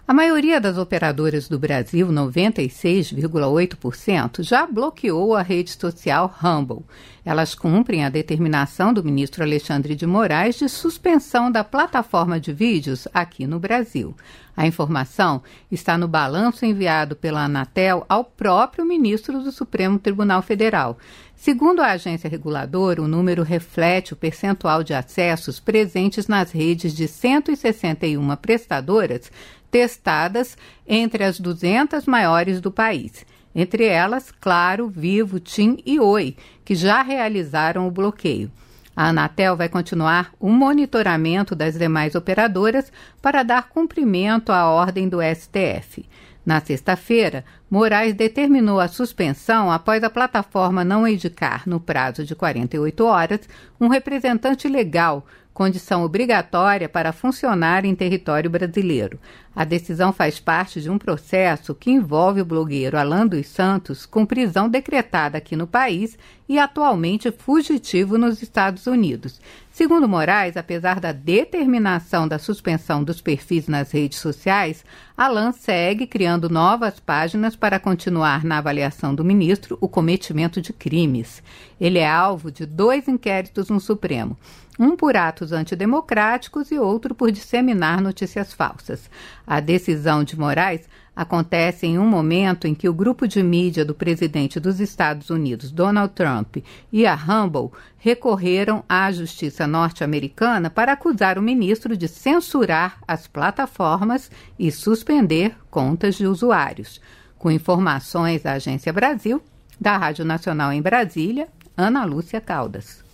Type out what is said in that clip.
A maioria das operadoras do Brasil, 96,8%, já bloqueou a rede social Rumble. Elas cumprem a determinação do ministro Alexandre de Moraes de suspensão da plataforma de vídeos aqui no Brasil. A informação está no balanço enviado pela Anatel ao próprio ministro do Supremo Tribunal Federal. Segundo a agência reguladora, o número reflete o percentual de acessos presentes nas redes de 161 prestadoras testadas entre as 200 maiores do país. Entre elas, Claro, Vivo, TIM e Oi, que já realizaram o bloqueio. A Anatel vai continuar o monitoramento das demais operadoras para dar cumprimento à ordem do STF. Na sexta-feira, Moraes determinou a suspensão após a plataforma não indicar, no prazo de 48 horas, um representante legal, condição obrigatória para funcionar em território brasileiro. A decisão faz parte de um processo que envolve o blogueiro Alan dos Santos, com prisão decretada aqui no país e atualmente fugitivo nos Estados Unidos. Segundo Moraes, apesar da determinação da suspensão dos perfis nas redes sociais, Alan segue criando novas páginas para continuar na avaliação do ministro o cometimento de crimes. Ele é alvo de 2 inquéritos no Supremo, um por atos antidemocráticos e outro por disseminar notícias falsas. A decisão de Moraes acontece em um momento em que o grupo de mídia do presidente dos Estados Unidos, Donald Trump, e a Rumble recorreram à justiça norte-americana para acusar o ministro de censurar as plataformas e suspender contas de usuários. Com informações da Agência Brasil, da Rádio Nacional em Brasília, Ana Lúcia Caldas.